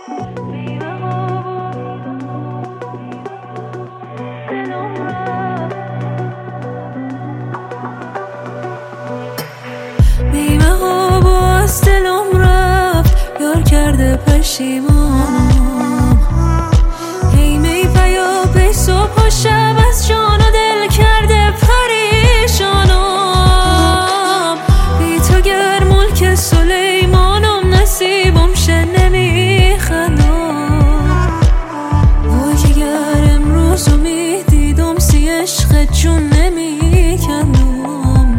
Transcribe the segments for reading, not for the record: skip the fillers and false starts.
بیمه ها باز دلم رفت، یار کرده پشیمانم. هی می پیا پی صبح و شب از جان و دل کرده پریشانم. بی تو گر ملک سلیمانم، نصیبم شه نمیخندم. وای که گر امروز می دیدم سی عشق جون نمیکندم.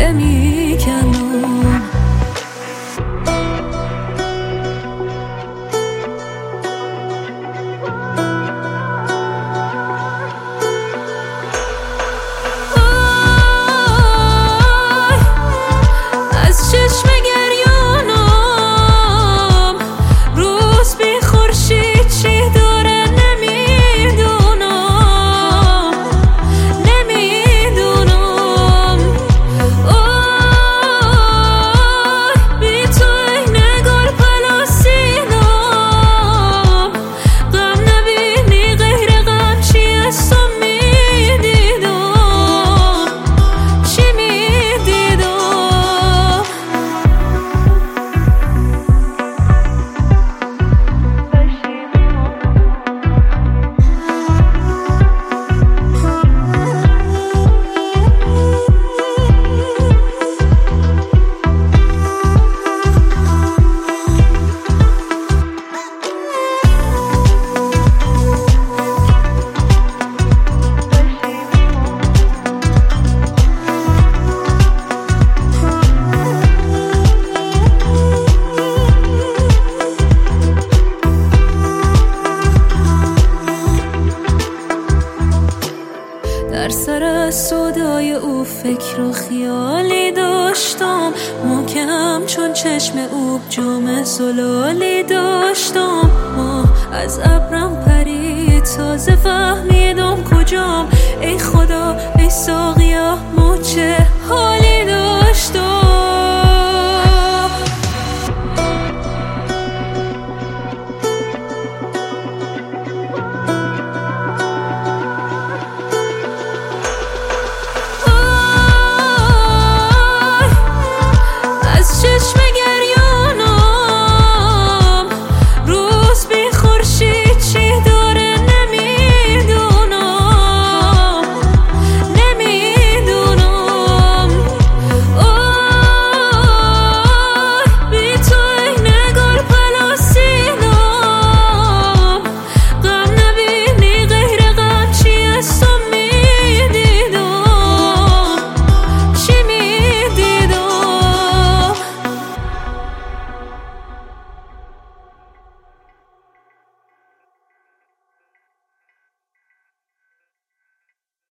در سر از صدای او فکر و خیالی داشتم، محکم چون چشم او جام زلالی داشتم. از ابرم پرید تازه فهمیدم کجام. ای خدا ای ساقیا ما چه حالی داشتم.